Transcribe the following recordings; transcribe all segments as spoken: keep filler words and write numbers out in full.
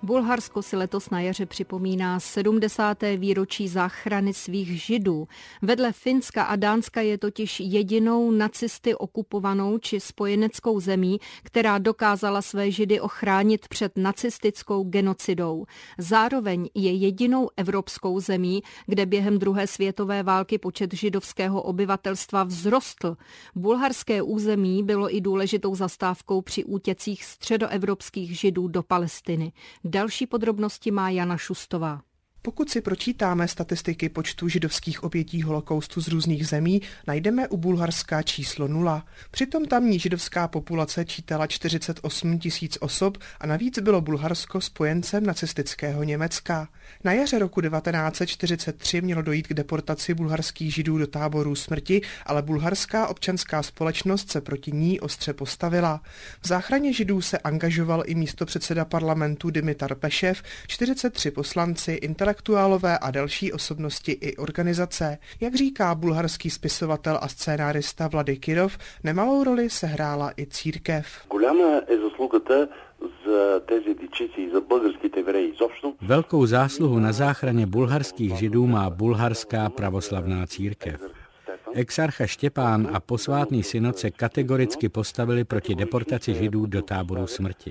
Bulharsko si letos na jaře připomíná sedmdesáté výročí záchrany svých Židů. Vedle Finska a Dánska je totiž jedinou nacisty okupovanou či spojeneckou zemí, která dokázala své Židy ochránit před nacistickou genocidou. Zároveň je jedinou evropskou zemí, kde během druhé světové války počet židovského obyvatelstva vzrostl. Bulharské území bylo i důležitou zastávkou při útěcích středoevropských Židů do Palestiny. Další podrobnosti má Jana Šustová. Pokud si pročítáme statistiky počtu židovských obětí holokaustu z různých zemí, najdeme u Bulharska číslo nula. Přitom tamní židovská populace čítala čtyřicet osm tisíc osob a navíc bylo Bulharsko spojencem nacistického Německa. Na jaře roku devatenáct set čtyřicet tři mělo dojít k deportaci bulharských Židů do táborů smrti, ale bulharská občanská společnost se proti ní ostře postavila. V záchraně Židů se angažoval i místopředseda parlamentu Dimitar Pešev, čtyřicet tři poslanci, intelektuálové a další osobnosti i organizace. Jak říká bulharský spisovatel a scénárista Vlady Kirov, nemalou roli sehrála i církev. Velkou zásluhu na záchraně bulharských Židů má bulharská pravoslavná církev. Exarcha Štěpán a posvátný synod se kategoricky postavili proti deportaci Židů do táboru smrti.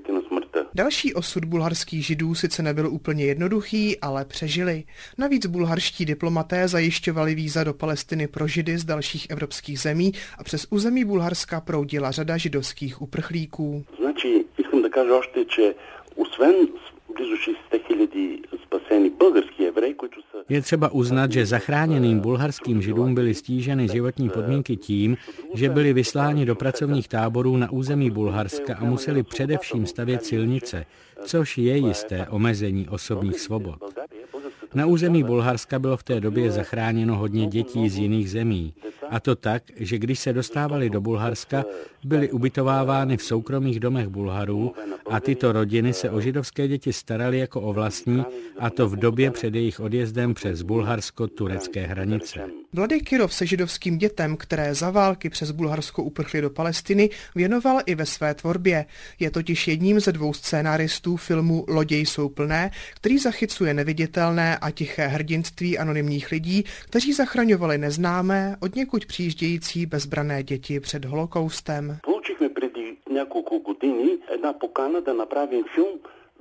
Další osud bulharských Židů sice nebyl úplně jednoduchý, ale přežili. Navíc bulharští diplomaté zajišťovali víza do Palestiny pro Židy z dalších evropských zemí a přes území Bulharska proudila řada židovských uprchlíků. Znači, искам да кажа още, че освен близо šest set lidí spasení bulharský Евреи, които са... Je třeba uznat, že zachráněným bulharským Židům byly stíženy životní podmínky tím, že byli vysláni do pracovních táborů na území Bulharska a museli především stavět silnice, což je jisté omezení osobních svobod. Na území Bulharska bylo v té době zachráněno hodně dětí z jiných zemí. A to tak, že když se dostávali do Bulharska, byly ubytovávány v soukromých domech Bulharů a tyto rodiny se o židovské děti staraly jako o vlastní, a to v době před jejich odjezdem přes bulharsko-turecké hranice. Vlady Kirov se židovským dětem, které za války přes Bulharsko uprchly do Palestiny, věnoval i ve své tvorbě. Je totiž jedním ze dvou scénáristů filmu Lodě jsou plné, který zachycuje neviditelné a tiché hrdinství anonymních lidí, kteří zachraňovali neznámé, odněkud přijíždějící bezbranné děti před holokaustem. Получихме преди няколко години една покана да направим филм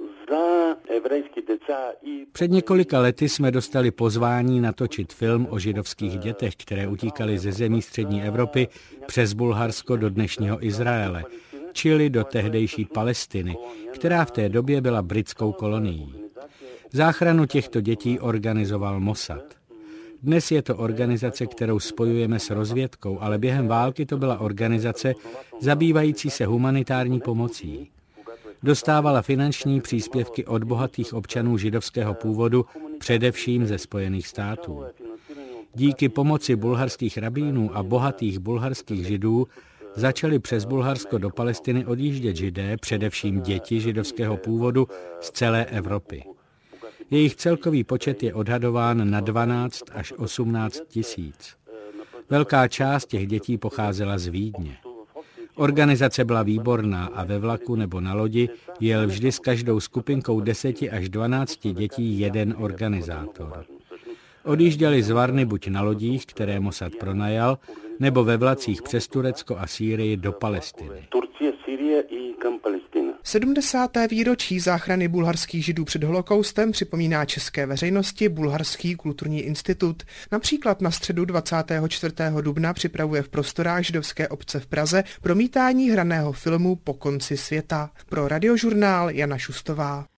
za еврейски деца и... Před několika lety jsme dostali pozvání natočit film o židovských dětech, které utíkaly ze zemí střední Evropy přes Bulharsko do dnešního Izraele, čili do tehdejší Palestiny, která v té době byla britskou kolonií. Záchranu těchto dětí organizoval Mossad. Dnes je to organizace, kterou spojujeme s rozvědkou, ale během války to byla organizace zabývající se humanitární pomocí. Dostávala finanční příspěvky od bohatých občanů židovského původu, především ze Spojených států. Díky pomoci bulharských rabínů a bohatých bulharských Židů začali přes Bulharsko do Palestiny odjíždět Židé, především děti židovského původu z celé Evropy. Jejich celkový počet je odhadován na dvanáct až osmnáct tisíc. Velká část těch dětí pocházela z Vídně. Organizace byla výborná a ve vlaku nebo na lodi jel vždy s každou skupinkou deseti až dvanácti dětí jeden organizátor. Odjížděli z Varny buď na lodích, které Mossad pronajal, nebo ve vlacích přes Turecko a Sýrii do Palestiny. sedmdesáté výročí záchrany bulharských Židů před holokaustem připomíná české veřejnosti Bulharský kulturní institut. Například na středu dvacátého čtvrtého dubna připravuje v prostorách židovské obce v Praze promítání hraného filmu Po konci světa. Pro Radiožurnál Jana Šustová.